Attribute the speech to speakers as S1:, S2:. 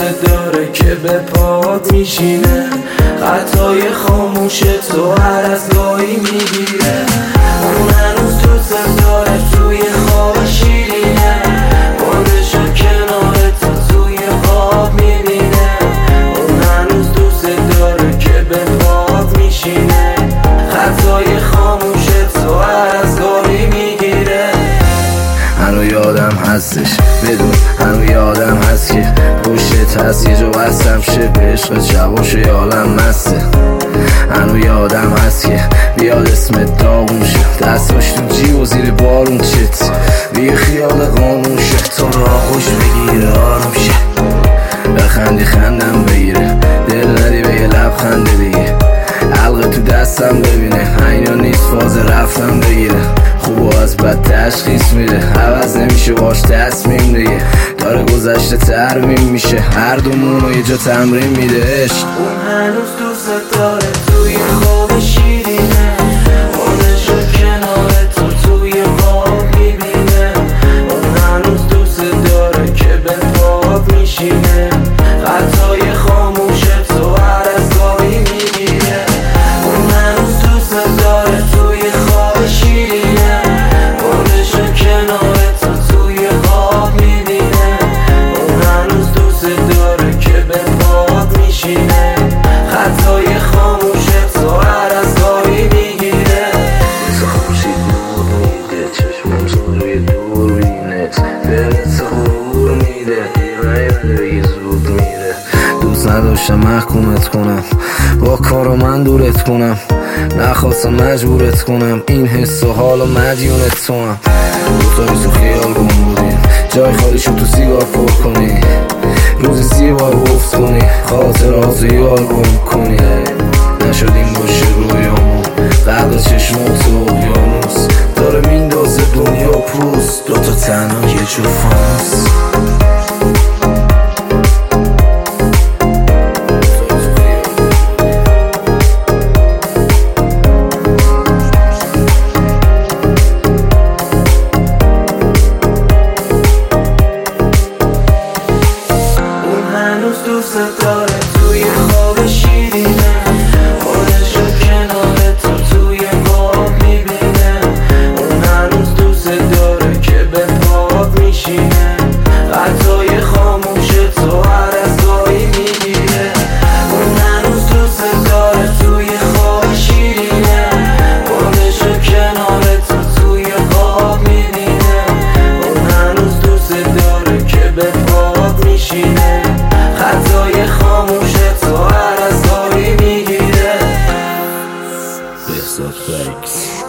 S1: داره که به پات میشینه. خطای خاموش تو هر از گاهی میگیره. اون هنوز دوست داره توی خواب شیرینه. بادشو کنار تو توی خواب میبینه. اون هنوز دوست داره که به پات میشینه. خطای خاموش تو هر از گاهی میگیره.
S2: هنو یادم هستش بدون، هنو یادم هست که پشت هست یه جا بستم شه به عشق شباش یه عالم مسته. هنو یادم هست که بیاد اسمت داغون شه، دستاش تو جیب و زیر بارون چت بی خیال قانون شه. تو را خوش بگیره آروم شه، بخندی خندم بگیره، دل ندی به یه لبخنده دیگه. حلقه تو دستم ببینه، اینا نیست فاز رفتم بگیره. خوب و از بد تشخیص میده، عوض نمیشه باش تصمیم دیگه. داره گذشته ترمیم میشه، هر دومونو یه جا تمرین میده عشق.
S1: اون هنوز دوست داره توی خواب شیرینه. خودشو کنار تو توی خواب میبینه. اون هنوز دوست داره که به پات میشینه. خطای خاموش تو هر از گاهی میگیره. اون هنوز دوست داره توی خواب شیرینه. خودشو کنار تو توی خواب میبینه. اون هنوز دوست داره که به پات میشینه. خطای خاموش تو هر از گاهی میگیره.
S2: مثل خورشید نور میده، چشمم تو روی دور بینت، دلت غرور میده، دیره بگی زود میره. دوست نداشتم محکومت کنم، با کارو من دورت کنم، نخواستم مجبورت کنم، این حس و حال و مدیونت تو هم. دوتایی تو خیال گم بودیم، جای خالی شد تو سیگار پر کنی، روزی 30 بار گفت کنی، خاطرات یار گم کنی. نشدیم باشه رویامون، قبل چشمات و اقیانوس داره میندازه دنیا پوست، دوتا تنها یه جو فانوس.
S1: دوست داره توی خواب شیرینه. خودشو کنار تو توی خواب میبینه. اون هنوز دوست داره که به پات میشینه. خطای خاموش تو هر از گاهی میگیره. اون هنوز دوست داره توی خواب شیرینه. خودشو کنار تو توی خواب میبینه. اون هنوز دوست داره که به پات میشینه. خطای خاموش تو هر از گاهی میگیره.
S2: بهزاد فکس